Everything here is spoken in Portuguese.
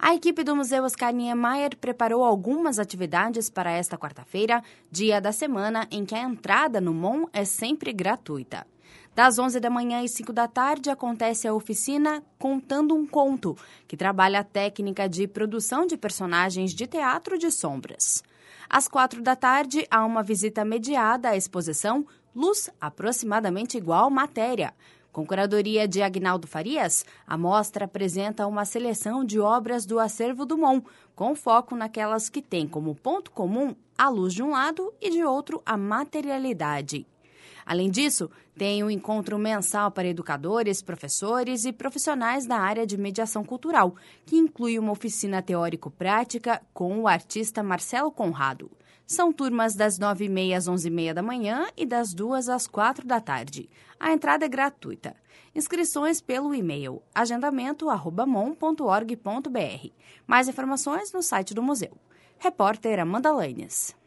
A equipe do Museu Oscar Niemeyer preparou algumas atividades para esta quarta-feira, dia da semana em que a entrada no MON é sempre gratuita. Das 11 da manhã às 5 da tarde acontece a oficina Contando um Conto, que trabalha a técnica de produção de personagens de teatro de sombras. Às 4 da tarde há uma visita mediada à exposição Luz aproximadamente igual matéria. Com curadoria de Agnaldo Farias, a mostra apresenta uma seleção de obras do acervo do MON, com foco naquelas que têm como ponto comum a luz de um lado e de outro a materialidade. Além disso, tem um encontro mensal para educadores, professores e profissionais da área de mediação cultural, que inclui uma oficina teórico-prática com o artista Marcelo Conrado. São turmas das 9h30 às 11h30 da manhã e das 2 às 4 da tarde. A entrada é gratuita. Inscrições pelo e-mail agendamento@mon.org.br. Mais informações no site do museu. Repórter Amanda Lanes.